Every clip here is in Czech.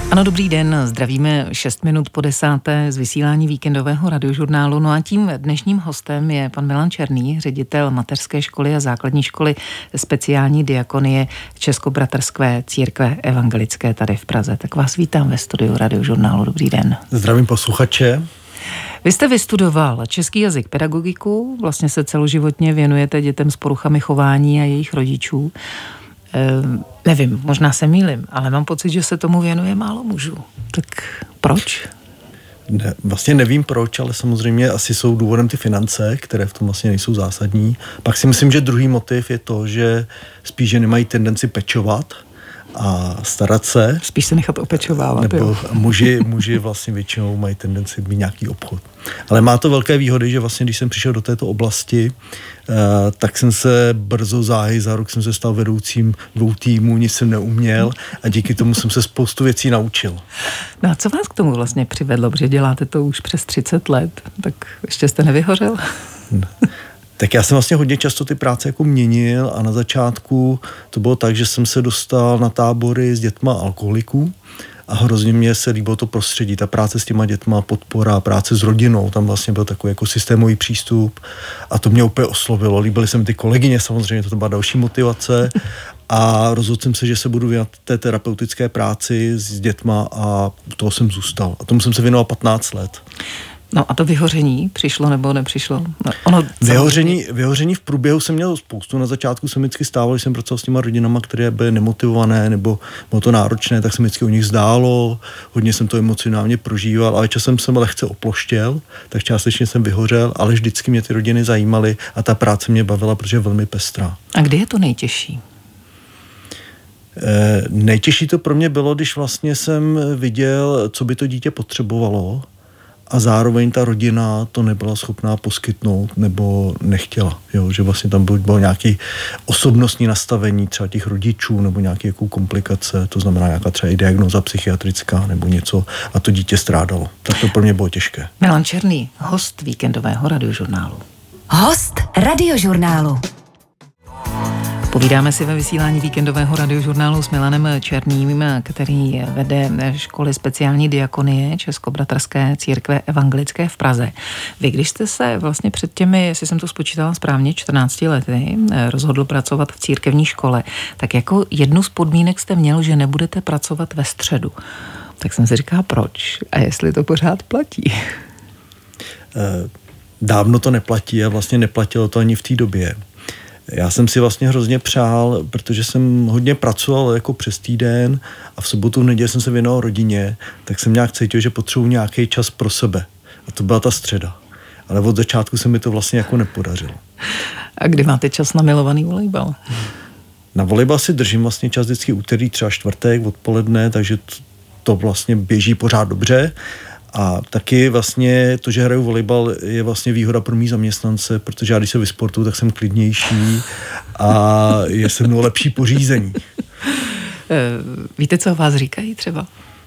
Ano, dobrý den, zdravíme 6 minut po 10. z vysílání víkendového radiožurnálu. No a tím dnešním hostem je pan Milan Černý, ředitel mateřské školy a základní školy speciální diakonie Českobratrské církve evangelické tady v Praze. Tak vás vítám ve studiu radiožurnálu. Dobrý den. Zdravím posluchače. Vy jste vystudoval český jazyk, pedagogiku, vlastně se celoživotně věnujete dětem s poruchami chování a jejich rodičů. Nevím, možná se mýlím, ale mám pocit, že se tomu věnuje málo mužů. Tak proč? Ne, vlastně nevím proč, ale samozřejmě asi jsou důvodem ty finance, které v tom vlastně nejsou zásadní. Pak si myslím, že druhý motiv je to, že spíš ženy mají tendenci pečovat a starat se. Spíš se nechat opečovávat. Nebo muži vlastně většinou mají tendenci mít nějaký obchod. Ale má to velké výhody, že vlastně, když jsem přišel do této oblasti, tak jsem se brzo záhy, za rok jsem se stal vedoucím 2 týmů, nic jsem neuměl a díky tomu jsem se spoustu věcí naučil. No a co vás k tomu vlastně přivedlo, protože děláte to už přes 30 let, tak ještě jste nevyhořel? Tak já jsem vlastně hodně často ty práce jako měnil a na začátku to bylo tak, že jsem se dostal na tábory s dětma alkoholiků a hrozně mě se líbilo to prostředí, ta práce s těma dětma, podpora, práce s rodinou, tam vlastně byl takový jako systémový přístup a to mě úplně oslovilo. Líbily se mi ty kolegyně, samozřejmě to byla další motivace a rozhodl jsem se, že se budu věnovat té terapeutické práci s dětma a toho jsem zůstal. A tomu jsem se věnoval 15 let. No a to vyhoření přišlo nebo nepřišlo? Vyhoření v průběhu jsem měl spoustu. Na začátku jsem vždycky stával, když jsem pracoval s těma rodinama, které byly nemotivované nebo bylo to náročné, tak se mi vždycky o nich zdálo. Hodně jsem to emocionálně prožíval, ale časem jsem lehce oploštěl, tak částečně jsem vyhořel, ale vždycky mě ty rodiny zajímaly a ta práce mě bavila, protože je velmi pestrá. A kdy je to nejtěžší? Nejtěžší to pro mě bylo, když vlastně jsem viděl, co by to dítě potřebovalo, a zároveň ta rodina to nebyla schopná poskytnout nebo nechtěla. Jo? Že vlastně tam bylo nějaké osobnostní nastavení třeba těch rodičů nebo nějaké jako komplikace, to znamená nějaká třeba i diagnóza psychiatrická nebo něco a to dítě strádalo. Tak to pro mě bylo těžké. Milan Černý, host víkendového radiožurnálu. Host radiožurnálu. Povídáme si ve vysílání víkendového radiožurnálu s Milanem Černým, který vede školy speciální diakonie Českobratrské církve evangelické v Praze. Vy, když jste se vlastně před těmi, jestli jsem to spočítala správně, 14 lety rozhodl pracovat v církevní škole, tak jako jednu z podmínek jste měl, že nebudete pracovat ve středu. Tak jsem si říkala, proč? A jestli to pořád platí? Dávno to neplatí a vlastně neplatilo to ani v té době. Já jsem si vlastně hrozně přál, protože jsem hodně pracoval jako přes týden a v sobotu, v neděli jsem se věnoval rodině, tak jsem nějak cítil, že potřebuji nějaký čas pro sebe. A to byla ta středa. Ale od začátku se mi to vlastně jako nepodařilo. A kdy máte čas na milovaný volejbal? Na volejbal si držím vlastně čas vždycky úterý, třeba čtvrtek, odpoledne, takže to vlastně běží pořád dobře. A taky vlastně to, že hraju volejbal, je vlastně výhoda pro mý zaměstnance, protože já když se vysportuju, tak jsem klidnější a je se mnou lepší pořízení. Víte, co o vás říkají třeba?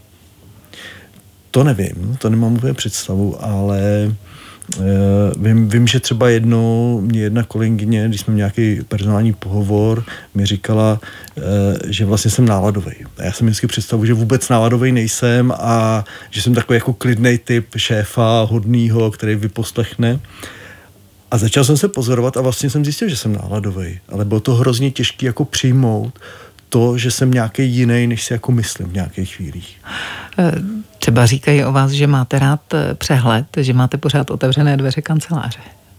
To nevím, to nemám úplně představu, ale vím, že třeba jednou mě jedna kolegyně, když jsme měli nějaký personální pohovor, mi říkala, že vlastně jsem náladovej. A já jsem vždycky představu, že vůbec náladovej nejsem a že jsem takový jako klidnej typ šéfa, hodnýho, který vyposlechne. A začal jsem se pozorovat a vlastně jsem zjistil, že jsem náladovej. Ale bylo to hrozně těžké jako přijmout to, že jsem nějaký jiný, než si jako myslím v nějakých chvílích. Třeba říkají o vás, že máte rád přehled, že máte pořád otevřené dveře kanceláře.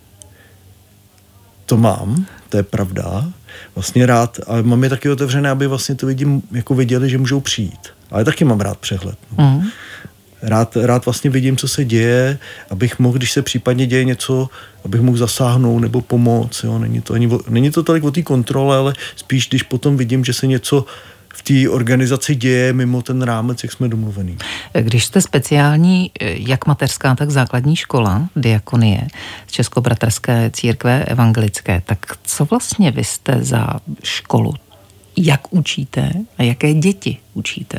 To mám, to je pravda. Vlastně rád, ale mám je taky otevřené, aby vlastně to jako viděli, že můžou přijít. Ale taky mám rád přehled. No. Rád vlastně vidím, co se děje, abych mohl, když se případně děje něco, abych mohl zasáhnout nebo pomoct. Jo? Není to tolik o té kontrole, ale spíš, když potom vidím, že se něco v té organizaci děje mimo ten rámec, jak jsme domluvený. Když jste speciální, jak mateřská, tak základní škola, diakonie Českobratrské církve evangelické, tak co vlastně vy jste za školu? Jak učíte a jaké děti učíte?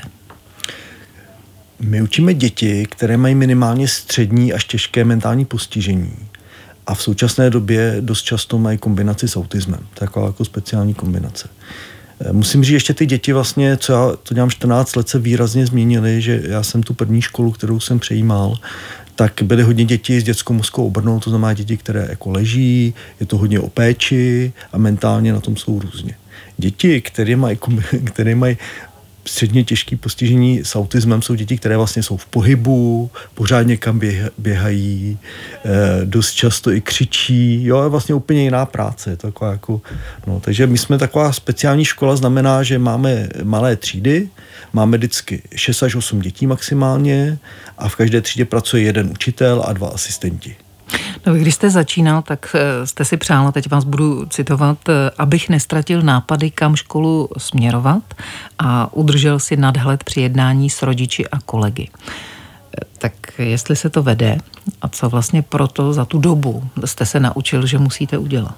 My učíme děti, které mají minimálně střední až těžké mentální postižení a v současné době dost často mají kombinaci s autismem. To je jako speciální kombinace. Musím říct, ještě ty děti vlastně, co já to dělám 14 let, se výrazně změnily, že já jsem tu první školu, kterou jsem přejímal, tak byly hodně děti s dětskou mozkovou obrnou, to znamená děti, které jako leží, je to hodně o péči a mentálně na tom jsou různě. Děti, které mají středně těžké postižení s autismem, jsou děti, které vlastně jsou v pohybu, pořád někam běhají, dost často i křičí, jo, je vlastně úplně jiná práce. Je to taková jako, no, takže my jsme taková speciální škola, znamená, že máme malé třídy, máme vždycky 6 až 8 dětí maximálně a v každé třídě pracuje jeden učitel a 2 asistenti. No, když jste začínal, tak jste si přál, teď vás budu citovat, abych nestratil nápady, kam školu směrovat a udržel si nadhled při jednání s rodiči a kolegy. Tak jestli se to vede a co vlastně proto za tu dobu jste se naučil, že musíte udělat?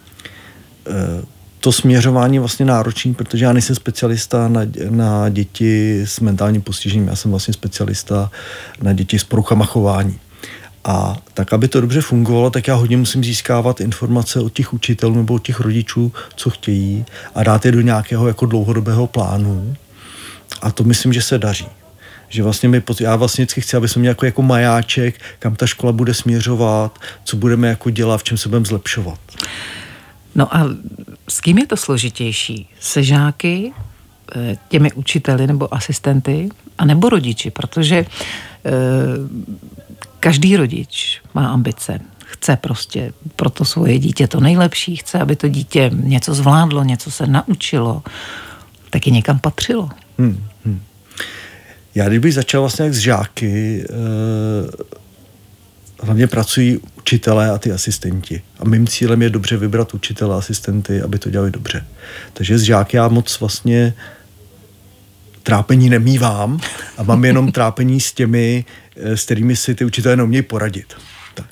To směřování je vlastně náročný, protože já nejsem specialista na děti s mentálním postižením, já jsem vlastně specialista na děti s poruchama chování. A tak, aby to dobře fungovalo, tak já hodně musím získávat informace od těch učitelů nebo od těch rodičů, co chtějí a dát je do nějakého jako dlouhodobého plánu. A to myslím, že se daří. Že vlastně já vlastně vždycky chci, aby jsme měli jako majáček, kam ta škola bude směřovat, co budeme jako dělat, v čem se budeme zlepšovat. No a s kým je to složitější? Se žáky, těmi učiteli nebo asistenty, a nebo rodiči? Protože každý rodič má ambice. Chce prostě pro to svoje dítě to nejlepší, chce, aby to dítě něco zvládlo, něco se naučilo, taky někam patřilo. Já kdybych začal vlastně jak s žáky, hlavně pracují učitelé a ty asistenti. A mým cílem je dobře vybrat učitele a asistenty, aby to dělali dobře. Takže s žáky já moc vlastně trápení nemívám a mám jenom trápení s těmi, s kterými si ty učitelé neumějí poradit. Tak.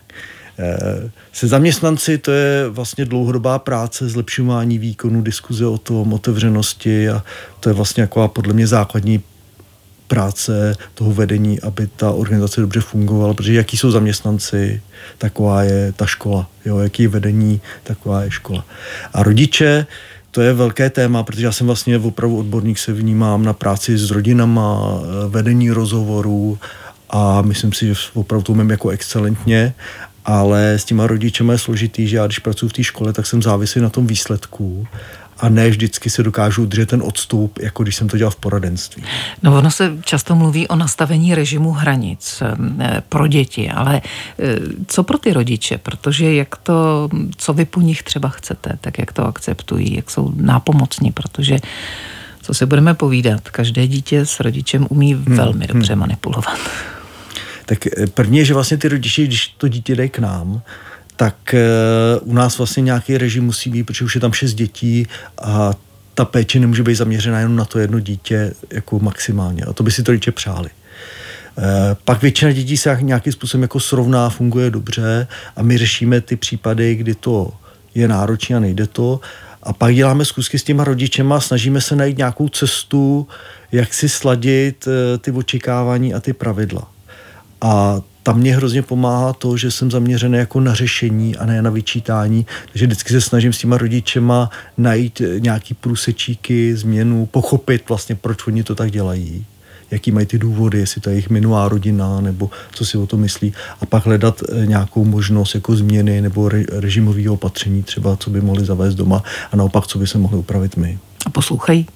Se zaměstnanci to je vlastně dlouhodobá práce, zlepšování výkonu, diskuze o tom, otevřenosti a to je vlastně jako podle mě základní práce toho vedení, aby ta organizace dobře fungovala, protože jaký jsou zaměstnanci, taková je ta škola, jo, jaký je vedení, taková je škola. A rodiče, to je velké téma, protože já jsem vlastně opravdu odborník, se vnímám na práci s rodinama, vedení rozhovorů a myslím si, že opravdu to umím jako excelentně, ale s těma rodičema je složitý, že já když pracuji v té škole, tak jsem závislý na tom výsledku a ne vždycky se dokážu udržet ten odstup, jako když jsem to dělal v poradenství. No ono se často mluví o nastavení režimu hranic pro děti, ale co pro ty rodiče? Protože co vy po nich třeba chcete, tak jak to akceptují, jak jsou nápomocní, protože co si budeme povídat, každé dítě s rodičem umí velmi dobře manipulovat. Tak první je, že vlastně ty rodiče, když to dítě jde k nám, tak u nás vlastně nějaký režim musí být, protože už je tam 6 dětí a ta péče nemůže být zaměřená jenom na to jedno dítě jako maximálně. A to by si to rodiče přáli. Pak většina dětí se nějakým způsobem jako srovná, funguje dobře a my řešíme ty případy, kdy to je náročné a nejde to. A pak děláme zkusky s těma rodičema a snažíme se najít nějakou cestu, jak si sladit ty očekávání a ty pravidla. A tam mě hrozně pomáhá to, že jsem zaměřený jako na řešení a ne na vyčítání, takže vždycky se snažím s těma rodičema najít nějaký průsečíky, změnu, pochopit vlastně, proč oni to tak dělají, jaký mají ty důvody, jestli to je jejich minulá rodina, nebo co si o to myslí, a pak hledat nějakou možnost jako změny nebo režimového opatření třeba, co by mohli zavést doma a naopak, co by se mohli upravit my. A poslouchají?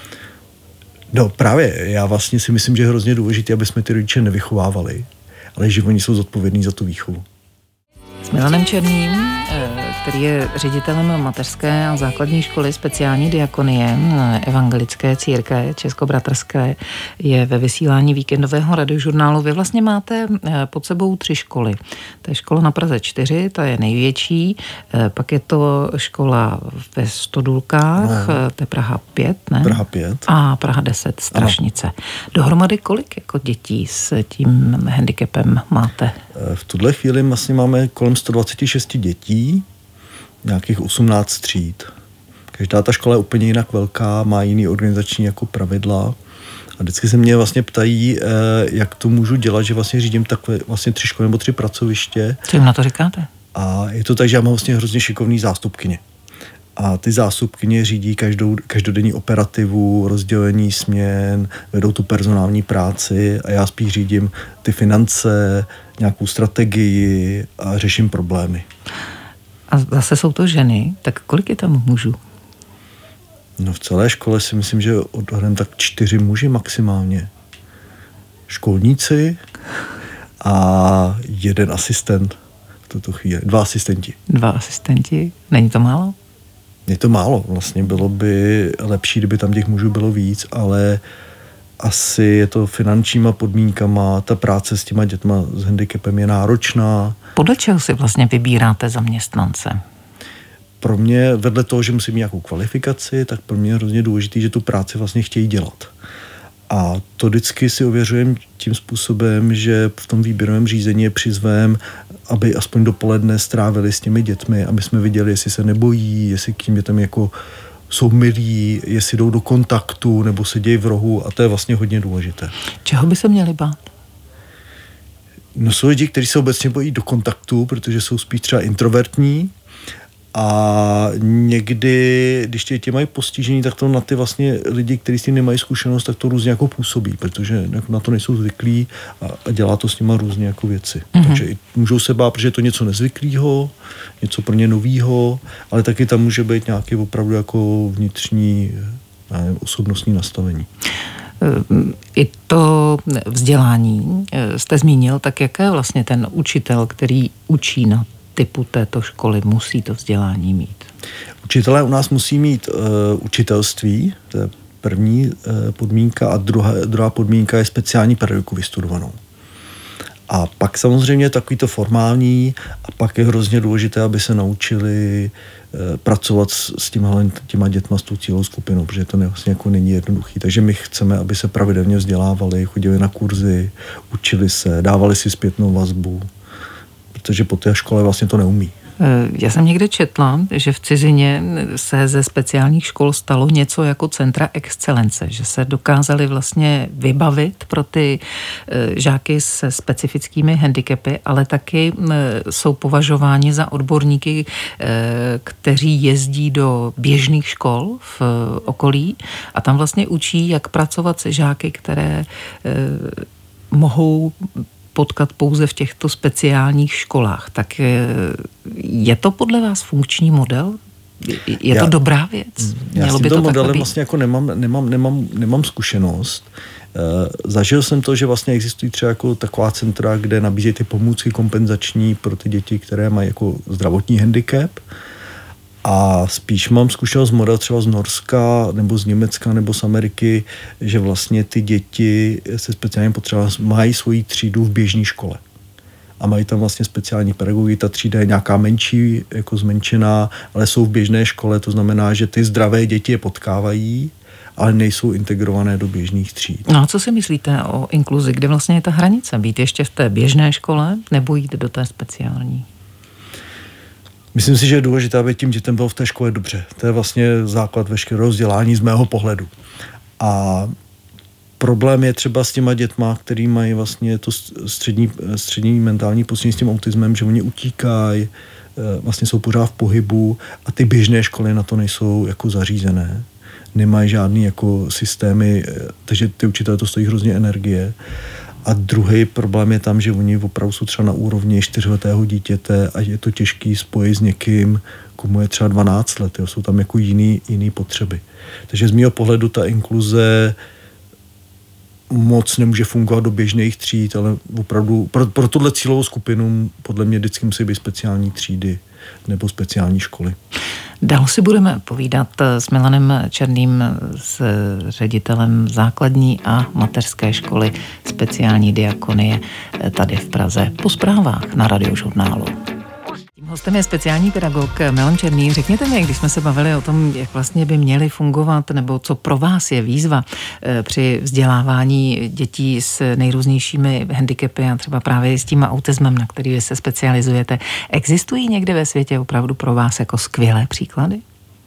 No právě, já vlastně si myslím, že je hrozně důležité, aby jsme ty rodiče nevychovávali, ale že oni jsou zodpovědní za tu výchovu. S Milanem Černým, který je ředitelem mateřské a základní školy speciální diakonie Evangelické církve Českobratrské, je ve vysílání víkendového radiožurnálu. Vy vlastně máte pod sebou 3 školy. To je škola na Praze 4, ta je největší, pak je to škola ve Stodulkách, to je Praha 5, ne? Praha 5. A Praha 10, Strašnice. Ano. Dohromady kolik jako dětí s tím handicapem máte? V tuhle chvíli vlastně máme kolem 126 dětí, nějakých 18 tříd. Každá ta škola je úplně jinak velká, má jiný organizační jako pravidla. A vždycky se mě vlastně ptají, jak to můžu dělat, že vlastně řídím takhle vlastně 3 školy nebo 3 pracoviště. Co jim na to říkáte? A je to tak, že já mám vlastně hrozně šikovný zástupkyně. A ty zástupkyně řídí každodenní operativu, rozdělení směn, vedou tu personální práci a já spíš řídím ty finance, nějakou strategii a řeším problémy. A zase jsou to ženy, tak kolik je tam mužů? No v celé škole si myslím, že odhadem tak 4 muži maximálně. Školníci a 1 asistent v tuto chvíli. 2 asistenti. 2 asistenti? Není to málo? Je to málo. Vlastně bylo by lepší, kdyby tam těch mužů bylo víc, ale asi je to finančníma podmínkama, ta práce s těma dětma s handicapem je náročná. Podle čeho si vlastně vybíráte zaměstnance? Pro mě, vedle toho, že musím mít nějakou kvalifikaci, tak pro mě je hrozně důležité, že tu práci vlastně chtějí dělat. A to vždycky si ověřujem tím způsobem, že v tom výběrovém řízení je přizvem, aby aspoň dopoledne strávili s těmi dětmi, aby jsme viděli, jestli se nebojí, jestli k těm dětem jako jsou milí, jestli jdou do kontaktu nebo sedějí v rohu a to je vlastně hodně důležité. Čeho by se měli bát? No jsou lidi, kteří se obecně bojí do kontaktu, protože jsou spíš třeba introvertní a někdy, když ty děti mají postižení, tak to na ty vlastně lidi, kteří s tím nemají zkušenost, tak to různě jako působí, protože na to nejsou zvyklí a dělá to s nima různě jako věci. Takže můžou se bát, protože je to něco nezvyklého, něco pro ně novýho, ale taky tam může být nějaký opravdu jako vnitřní osobnostní nastavení. I to vzdělání jste zmínil, tak jaké vlastně ten učitel, který učí na typu této školy, musí to vzdělání mít? Učitelé u nás musí mít učitelství, to je první podmínka a druhá podmínka je speciální pedagogiku vystudovanou. A pak samozřejmě takový to formální a pak je hrozně důležité, aby se naučili pracovat s těma dětma, s tou cílovou skupinou, protože to vlastně jako není jednoduchý. Takže my chceme, aby se pravidelně vzdělávali, chodili na kurzy, učili se, dávali si zpětnou vazbu, protože po té škole vlastně to neumí. Já jsem někde četla, že v cizině se ze speciálních škol stalo něco jako centra excelence, že se dokázali vlastně vybavit pro ty žáky se specifickými handicapy, ale taky jsou považováni za odborníky, kteří jezdí do běžných škol v okolí a tam vlastně učí, jak pracovat se žáky, které mohou potkat pouze v těchto speciálních školách. Tak je to podle vás funkční model? Je to dobrá věc? Já s tímto modelem vlastně jako nemám zkušenost. Zažil jsem to, že vlastně existují třeba jako taková centra, kde nabízejí ty pomůcky kompenzační pro ty děti, které mají jako zdravotní handicap. A spíš mám zkušenost model třeba z Norska, nebo z Německa, nebo z Ameriky, že vlastně ty děti se speciálně potřebami mají svoji třídu v běžné škole. A mají tam vlastně speciální pedagogy, ta třída je nějaká menší, jako zmenšená, ale jsou v běžné škole, to znamená, že ty zdravé děti je potkávají, ale nejsou integrované do běžných tříd. No a co si myslíte o inkluzi? Kde vlastně je ta hranice? Být ještě v té běžné škole nebo jít do té speciální? Myslím si, že je důležité, aby tím dětem bylo v té škole dobře. To je vlastně základ veškerého vzdělání z mého pohledu. A problém je třeba s těma dětma, který mají vlastně to střední mentální postižení s tím autismem, že oni utíkají, vlastně jsou pořád v pohybu a ty běžné školy na to nejsou jako zařízené. Nemají žádný jako systémy, takže ty učitelé to stojí hrozně energie. A druhý problém je tam, že oni opravdu jsou třeba na úrovni 4letého dítěte a je to těžký spojit s někým, komu je třeba 12 let. Jo. Jsou tam jako jiný potřeby. Takže z mého pohledu ta inkluze moc nemůže fungovat do běžných tříd, ale opravdu pro tuhle cílovou skupinu podle mě vždycky musí být speciální třídy nebo speciální školy. Dál si budeme povídat s Milanem Černým, s ředitelem základní a mateřské školy speciální diakonie tady v Praze po zprávách na Radiožurnálu. Tím hostem je speciální pedagog Milan Černý. Řekněte mi, když jsme se bavili o tom, jak vlastně by měly fungovat, nebo co pro vás je výzva při vzdělávání dětí s nejrůznějšími handicapy a třeba právě s tím autismem, na který vy se specializujete. Existují někde ve světě opravdu pro vás jako skvělé příklady?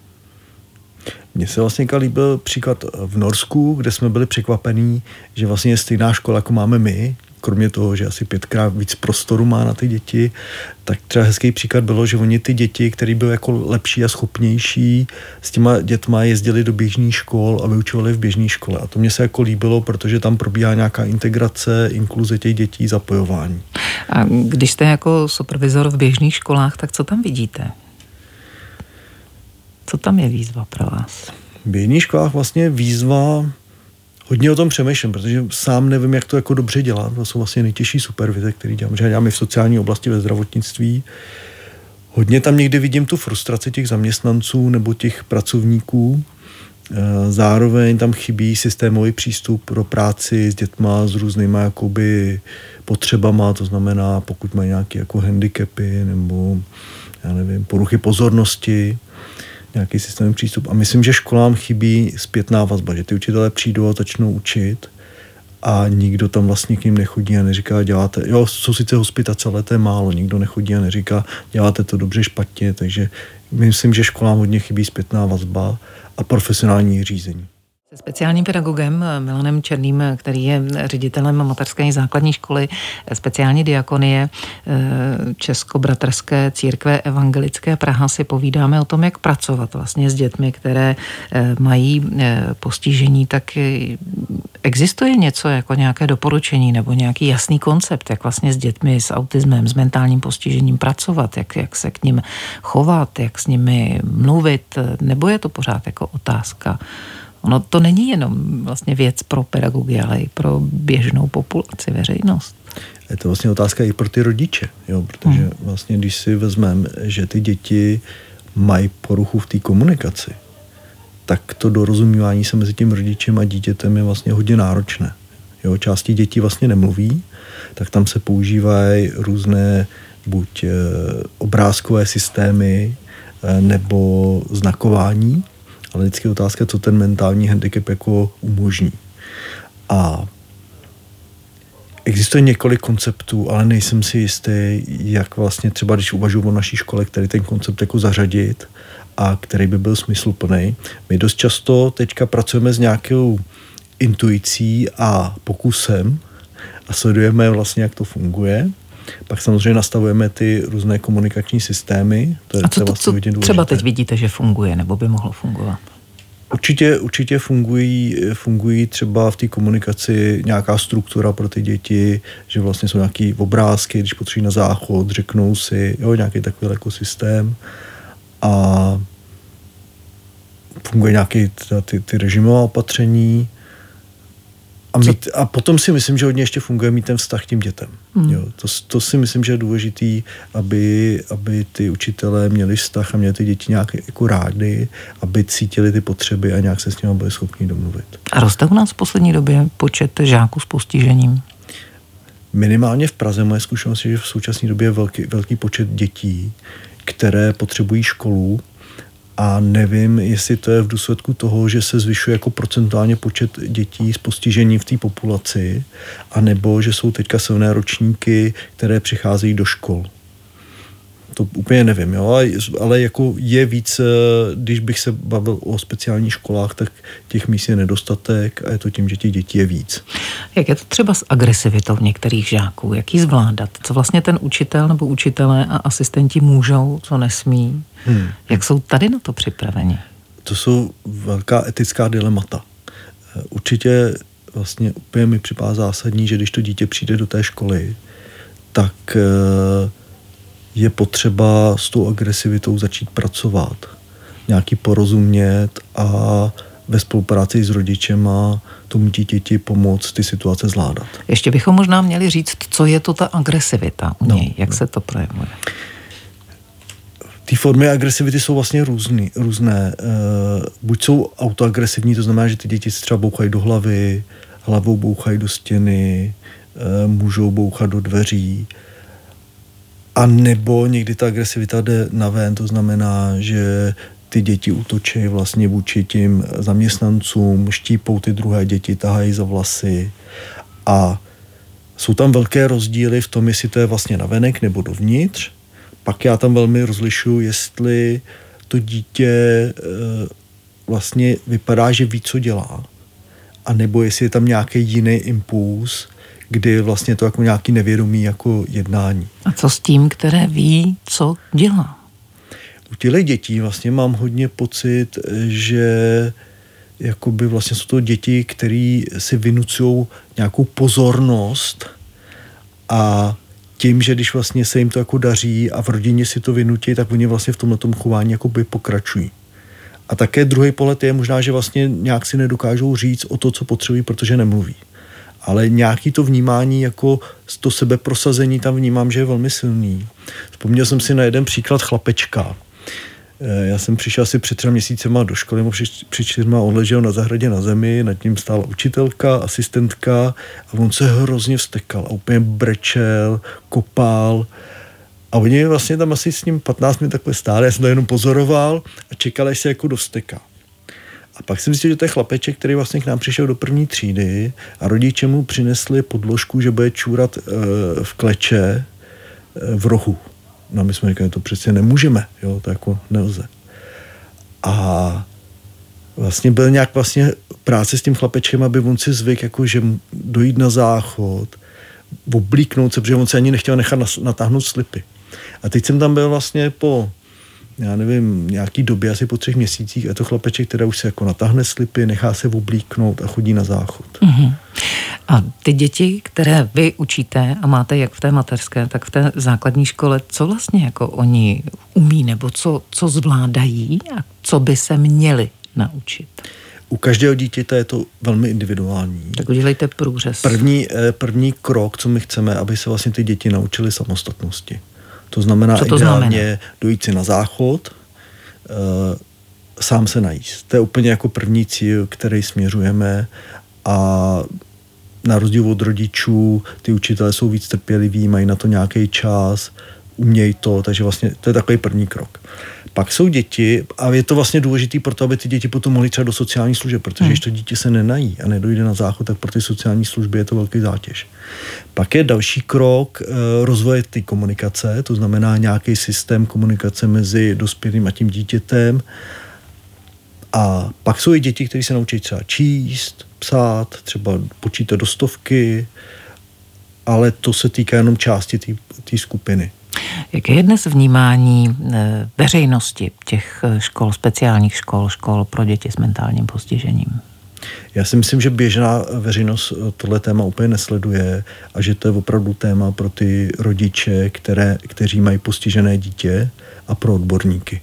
Mně se vlastně líbil příklad v Norsku, kde jsme byli překvapení, že vlastně je stejná škola, jako máme my, kromě toho, že asi 5krát víc prostoru má na ty děti, tak třeba hezký příklad bylo, že oni ty děti, které byly jako lepší a schopnější, s těma dětma jezdili do běžných škol a vyučovali v běžné škole. A to mně se jako líbilo, protože tam probíhá nějaká integrace, inkluze těch dětí, zapojování. A když jste jako supervizor v běžných školách, tak co tam vidíte? Co tam je výzva pro vás? V běžných školách vlastně výzva, hodně o tom přemýšlím, protože sám nevím, jak to jako dobře dělat. To jsou vlastně nejtěžší supervize, který dělám. Že dělám i v sociální oblasti, ve zdravotnictví. Hodně tam někdy vidím tu frustraci těch zaměstnanců nebo těch pracovníků. Zároveň tam chybí systémový přístup pro práci s dětma s různýma jakoby potřebama, to znamená, pokud mají nějaké jako handicapy nebo já nevím, poruchy pozornosti, nějaký systémový přístup. A myslím, že školám chybí zpětná vazba, že ty učitelé přijdou a začnou učit a nikdo tam vlastně k ním nechodí a neříká, děláte, jo, jsou sice hospitace, ale to je málo, nikdo nechodí a neříká, děláte to dobře, špatně, takže myslím, že školám hodně chybí zpětná vazba a profesionální řízení. Se speciálním pedagogem Milanem Černým, který je ředitelem mateřské základní školy speciální diakonie Českobratrské církve evangelické Praha, si povídáme o tom, jak pracovat vlastně s dětmi, které mají postižení. Tak existuje něco jako nějaké doporučení nebo nějaký jasný koncept, jak vlastně s dětmi s autismem, s mentálním postižením pracovat, jak se k nim chovat, jak s nimi mluvit, nebo je to pořád jako otázka? Ono to není jenom vlastně věc pro pedagogy, ale i pro běžnou populaci, veřejnost. Je to vlastně otázka i pro ty rodiče, jo, protože vlastně když si vezmeme, že ty děti mají poruchu v té komunikaci, tak to dorozumívání se mezi tím rodičem a dítětem je vlastně hodně náročné. Jo, části dětí vlastně nemluví, tak tam se používají různé buď obrázkové systémy nebo znakování, ale vždycky je otázka, co ten mentální handicap jako umožní. A existuje několik konceptů, ale nejsem si jistý, jak vlastně třeba, když uvažuji o naší škole, který ten koncept jako zařadit a který by byl smysluplný. My dost často teďka pracujeme s nějakou intuicí a pokusem a sledujeme vlastně, jak to funguje. Pak samozřejmě nastavujeme ty různé komunikační systémy. To je a co vlastně hodně důležité. Třeba teď vidíte, že funguje, nebo by mohlo fungovat? Určitě fungují třeba v té komunikaci nějaká struktura pro ty děti, že vlastně jsou nějaký obrázky, když potřebují na záchod, řeknou si, jo, nějaký takový ekosystém a funguje nějaké ty režimová opatření. A potom si myslím, že hodně ještě funguje mít ten vztah k těm dětem. Jo, to si myslím, že je důležitý, aby ty učitelé měli vztah a měli ty děti nějak jako rádi, aby cítili ty potřeby a nějak se s nimi byli schopni domluvit. A roste u nás v poslední době počet žáků s postižením? Minimálně v Praze moje zkušenost je, že v současné době je velký počet dětí, které potřebují školu. A nevím, jestli to je v důsledku toho, že se zvyšuje jako procentuálně počet dětí s postižením v té populaci, anebo že jsou teďka silné ročníky, které přicházejí do škol. To úplně nevím, jo? Ale jako je víc, když bych se bavil o speciálních školách, tak těch míst je nedostatek a je to tím, že těch dětí je víc. Jak je to třeba s agresivitou některých žáků? Jak ji zvládat? Co vlastně ten učitel nebo učitelé a asistenti můžou, co nesmí? Jak jsou tady na to připraveni? To jsou velká etická dilemata. Určitě vlastně úplně mi připadá zásadní, že když to dítě přijde do té školy, tak je potřeba s tou agresivitou začít pracovat. Nějaký porozumět a ve spolupráci s rodičema tomu dítěti pomoct ty situace zvládat. Ještě bychom možná měli říct, co je to ta agresivita u něj, jak se to projevuje. Ty formy agresivity jsou vlastně různé. Buď jsou autoagresivní, to znamená, že ty děti se třeba bouchají do hlavy, hlavou bouchají do stěny, můžou bouchat do dveří, a nebo někdy ta agresivita jde naven, to znamená, že ty děti útočí vlastně vůči tím zaměstnancům, štípou ty druhé děti, tahají za vlasy a jsou tam velké rozdíly v tom, jestli to je vlastně navenek nebo dovnitř. Pak já tam velmi rozlišuji, jestli to dítě vlastně vypadá, že ví, co dělá, a nebo jestli je tam nějaký jiný impuls, kdy vlastně to jako nějaký nevědomý jako jednání. A co s tím, které ví, co dělá? U těchto dětí vlastně mám hodně pocit, že jakoby vlastně jsou to děti, které si vynucují nějakou pozornost a tím, že když vlastně se jim to jako daří a v rodině si to vynutí, tak oni vlastně v tomhletom chování jakoby pokračují. A také druhý pohled je možná, že vlastně nějak si nedokážou říct o to, co potřebují, protože nemluví. Ale nějaký to vnímání, jako to sebeprosazení tam vnímám, že je velmi silný. Vzpomněl jsem si na jeden příklad chlapečka. Já jsem přišel asi před 3 měsícema do školy, při 4 on ležel na zahradě na zemi, nad ním stála učitelka, asistentka a on se hrozně vztekal a úplně brečel, kopal a oni vlastně tam asi s ním 15 minut takhle stáli, já jsem to jenom pozoroval a čekal, až se jako dosteká. A pak jsem zjistil, že to je chlapeček, který vlastně k nám přišel do 1. třídy a rodiče mu přinesli podložku, že bude čůrat v kleče v rohu. No my jsme říkali, to přece nemůžeme, jo, to jako nelze. A vlastně byl nějak vlastně práce s tím chlapečkem, aby on si zvyk, jako že dojít na záchod, oblíknout se, protože on se ani nechtěl nechat natáhnout slipy. A teď jsem tam byl vlastně po, já nevím, nějaký době, asi po 3 měsících a to chlapeček, která už se jako natáhne slipy, nechá se oblíknout a chodí na záchod. Mm-hmm. A ty děti, které vy učíte a máte jak v té mateřské, tak v té základní škole, co vlastně jako oni umí nebo co zvládají a co by se měli naučit? U každého dítěte je to velmi individuální. Tak udělejte průřez. První krok, co my chceme, aby se vlastně ty děti naučily samostatnosti. To znamená ideálně dojít si na záchod, sám se najíst. To je úplně jako první cíl, který směřujeme a na rozdíl od rodičů, ty učitelé jsou víc trpěliví, mají na to nějaký čas, umějí to, takže vlastně to je takový první krok. Pak jsou děti a je to vlastně důležitý pro to, aby ty děti potom mohly třeba do sociálních služeb, protože když to dítě se nenají a nedojde na záchod, tak pro ty sociální služby je to velký zátěž. Pak je další krok rozvoje té komunikace, to znamená nějaký systém komunikace mezi dospělým a tím dítětem. A pak jsou i děti, které se naučí třeba číst, psát, třeba počítat do 100, ale to se týká jenom části té skupiny. Jaké je dnes vnímání veřejnosti těch škol, speciálních škol pro děti s mentálním postižením? Já si myslím, že běžná veřejnost tohle téma úplně nesleduje a že to je opravdu téma pro ty rodiče, kteří mají postižené dítě a pro odborníky.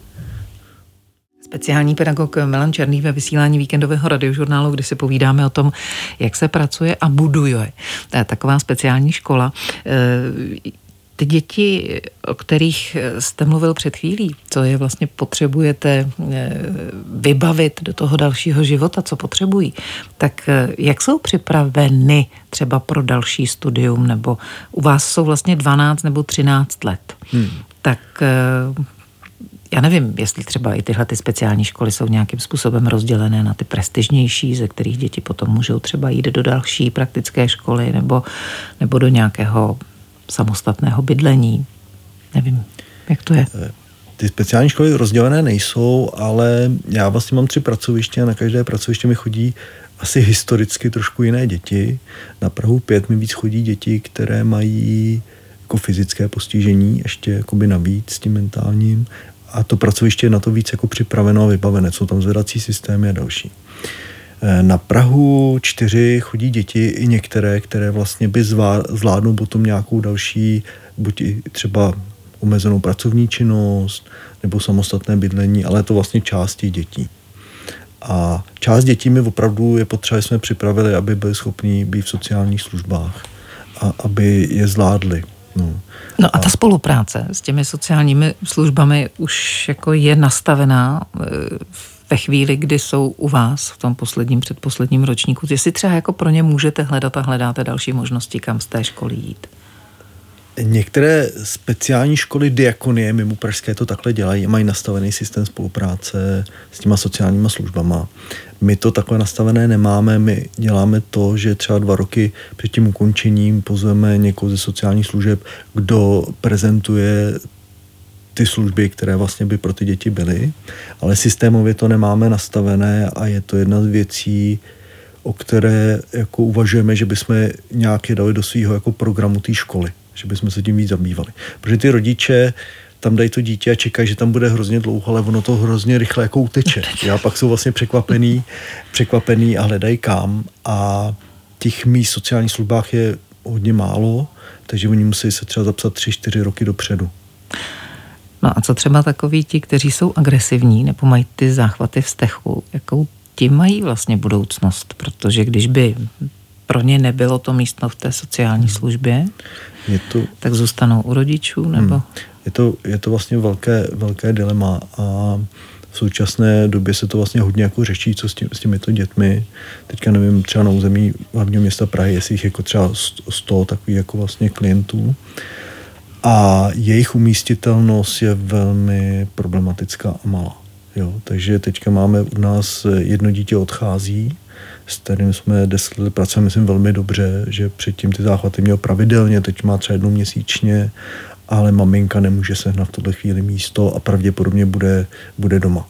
Speciální pedagog Milan Černý ve vysílání víkendového radiožurnálu, kdy si povídáme o tom, jak se pracuje a buduje taková speciální škola. Ty děti, o kterých jste mluvil před chvílí, co je vlastně potřebujete vybavit do toho dalšího života, co potřebují, tak jak jsou připraveny třeba pro další studium, nebo u vás jsou vlastně 12 nebo 13 let, tak já nevím, jestli třeba i tyhle ty speciální školy jsou nějakým způsobem rozdělené na ty prestižnější, ze kterých děti potom můžou třeba jít do další praktické školy nebo do nějakého samostatného bydlení. Nevím, jak to je. Ty speciální školy rozdělené nejsou, ale já vlastně mám 3 pracoviště a na každé pracoviště mi chodí asi historicky trošku jiné děti. Na Prahu 5 mi víc chodí děti, které mají jako fyzické postižení, ještě jakoby navíc s tím mentálním. A to pracoviště je na to víc jako připraveno a vybavené. Jsou tam zvedací systémy a další. Na Prahu 4 chodí děti i některé, které vlastně by zvládnou potom nějakou další, buď i třeba omezenou pracovní činnost nebo samostatné bydlení, ale je to vlastně části dětí. A část dětí mi opravdu je potřeba, jsme připravili, aby byli schopni být v sociálních službách a aby je zvládli. No a ta spolupráce s těmi sociálními službami už jako je nastavená ve chvíli, kdy jsou u vás v tom předposledním ročníku. Jestli třeba jako pro ně můžete hledat a hledáte další možnosti, kam z té školy jít. Některé speciální školy diakonie mimo pražské to takhle dělají, mají nastavený systém spolupráce s těma sociálníma službama. My to takhle nastavené nemáme, my děláme to, že třeba 2 roky před tím ukončením pozveme někoho ze sociálních služeb, kdo prezentuje ty služby, které vlastně by pro ty děti byly, ale systémově to nemáme nastavené a je to jedna z věcí, o které jako uvažujeme, že bychom nějak je dali do svého jako programu té školy, že bychom se tím víc zabývali. Protože ty rodiče tam dají to dítě a čekají, že tam bude hrozně dlouho, ale ono to hrozně rychle jako uteče. A pak jsou vlastně překvapený a hledají kam. A těch míst v sociálních službách je hodně málo, takže oni musí se třeba zapsat 3-4 roky dopředu. No a co třeba takoví ti, kteří jsou agresivní nebo mají ty záchvaty vztechu, jakou ti mají vlastně budoucnost? Protože když by pro ně nebylo to místo v té sociální službě, tak zůstanou u rodičů, nebo? Je to vlastně velké dilema a v současné době se to vlastně hodně jako řeší, co s těmito dětmi. Teďka nevím, třeba na území hlavního města Prahy, jestli jich jako třeba 100 takových jako vlastně klientů. A jejich umístitelnost je velmi problematická a malá. Jo? Takže teďka máme u nás jedno dítě odchází, s kterým jsme 10 let pracujeme, myslím, velmi dobře, že předtím ty záchvaty měl pravidelně, teď má třeba 1 měsíčně, ale maminka nemůže sehnat v tuhle chvíli místo a pravděpodobně bude doma.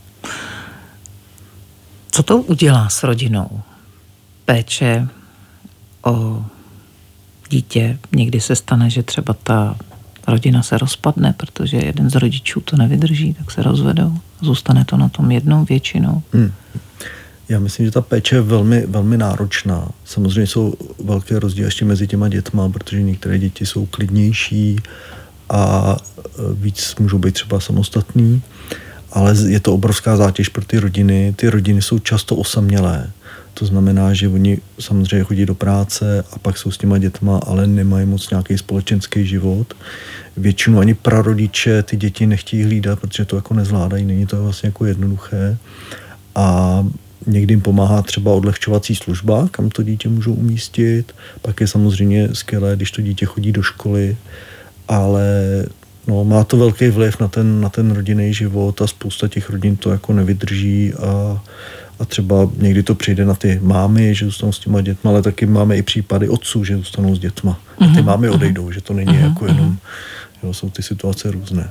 Co to udělá s rodinou? Péče o dítě. Někdy se stane, že třeba ta rodina se rozpadne, protože jeden z rodičů to nevydrží, tak se rozvedou. Zůstane to na tom jednou většinou. Já myslím, že ta péče je velmi, velmi náročná. Samozřejmě jsou velké rozdíly ještě mezi těma dětma, protože některé děti jsou klidnější a víc můžou být třeba samostatný, ale je to obrovská zátěž pro ty rodiny. Ty rodiny jsou často osamělé. To znamená, že oni samozřejmě chodí do práce a pak jsou s těma dětma, ale nemají moc nějaký společenský život. Většinou ani prarodiče ty děti nechtějí hlídat, protože to jako nezvládají, není to vlastně jako jednoduché. A někdy jim pomáhá třeba odlehčovací služba, kam to dítě můžou umístit. Pak je samozřejmě skvělé, když to dítě chodí do školy, ale má to velký vliv na ten rodinný život a spousta těch rodin to jako nevydrží a třeba někdy to přijde na ty mámy, že zůstanou s těma dětma, ale taky máme i případy otců, že zůstanou s dětma. A ty mámy odejdou, že to není jako jenom, jsou ty situace různé.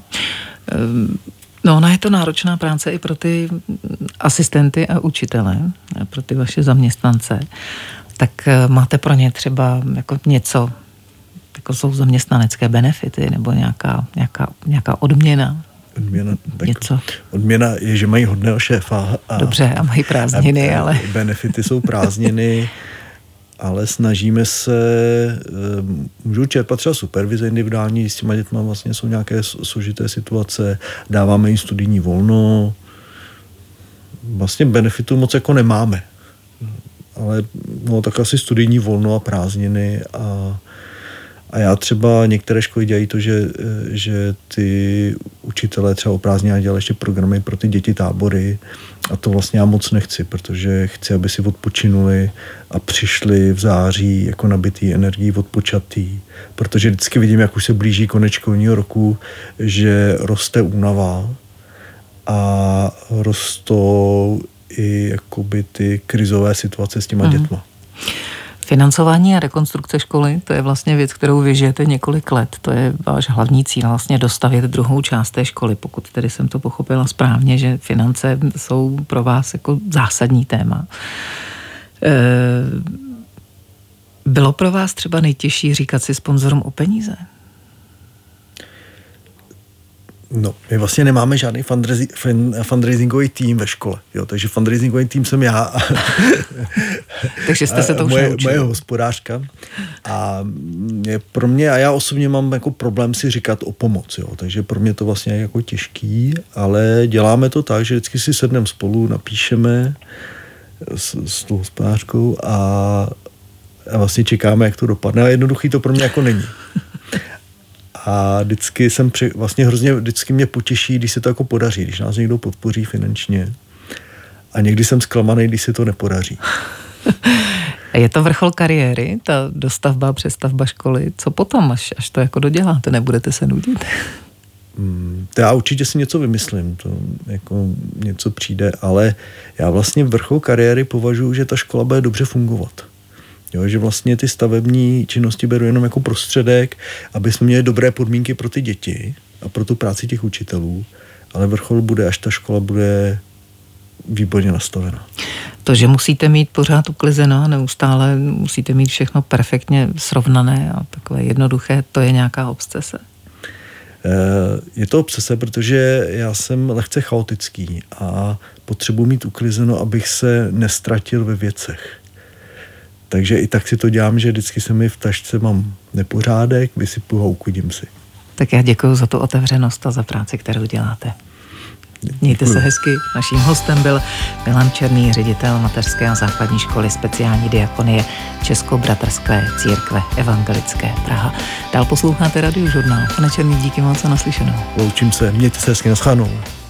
No, ona je to náročná práce i pro ty asistenty a učitele, pro ty vaše zaměstnance. Tak máte pro ně třeba jako něco, jako jsou zaměstnanecké benefity nebo nějaká odměna? Odměna je, že mají hodného šéfa. Dobře, a mají prázdniny, ale... Benefity jsou prázdniny, ale snažíme se, můžu čerpat třeba supervize individuální, s těma dětma vlastně jsou nějaké složité situace, dáváme jim studijní volno, vlastně benefitů moc jako nemáme, ale tak asi studijní volno a prázdniny a já třeba některé školy dělají to, že ty učitelé třeba o prázdninách dělají ještě programy pro ty děti, tábory a to vlastně já moc nechci, protože chci, aby si odpočinuli a přišli v září jako nabitý energií, odpočatý, protože vždycky vidím, jak už se blíží konec školního roku, že roste únava a rostou i jakoby ty krizové situace s těma dětma. Financování a rekonstrukce školy, to je vlastně věc, kterou vy žijete několik let. To je váš hlavní cíl, vlastně dostavět druhou část té školy, pokud tedy jsem to pochopila správně, že finance jsou pro vás jako zásadní téma. Bylo pro vás třeba nejtěžší říkat si sponzorům o peníze? No, my vlastně nemáme žádný fundraisingový tým ve škole, jo, takže fundraisingový tým jsem já. Takže jste se to už naučili. Moje hospodářka. A pro mě, a já osobně mám jako problém si říkat o pomoc, jo, takže pro mě to vlastně je jako těžký, ale děláme to tak, že vždycky si sedneme spolu, napíšeme s tou hospodářkou a vlastně čekáme, jak to dopadne, a jednoduchý to pro mě jako není. A vždycky vždycky mě potěší, když se to jako podaří, když nás někdo podpoří finančně. A někdy jsem zklamaný, když se to nepodaří. Je to vrchol kariéry, ta dostavba, přestavba školy. Co potom, až to jako doděláte, nebudete se nudit? To já určitě si něco vymyslím, to jako něco přijde, ale já vlastně vrchol kariéry považuji, že ta škola bude dobře fungovat. Jo, že vlastně ty stavební činnosti beru jenom jako prostředek, aby jsme měli dobré podmínky pro ty děti a pro tu práci těch učitelů, ale vrchol bude, až ta škola bude výborně nastavená. To, že musíte mít pořád uklizeno, neustále musíte mít všechno perfektně srovnané a takové jednoduché, to je nějaká obsese? Je to obsese, protože já jsem lehce chaotický a potřebuji mít uklizeno, abych se nestratil ve věcech. Takže i tak si to dělám, že vždycky se mi v tašce mám nepořádek, vysypu a uklidím si. Tak já děkuji za tu otevřenost a za práci, kterou děláte. Mějte se hezky. Naším hostem byl Milan Černý, ředitel mateřské a základní školy speciální diakonie Českobratrské církve evangelické Praha. Dál posloucháte Radiožurnál. Pane Černý, díky moc a naslyšenou. Loučím se, mějte se hezky, naschledanou.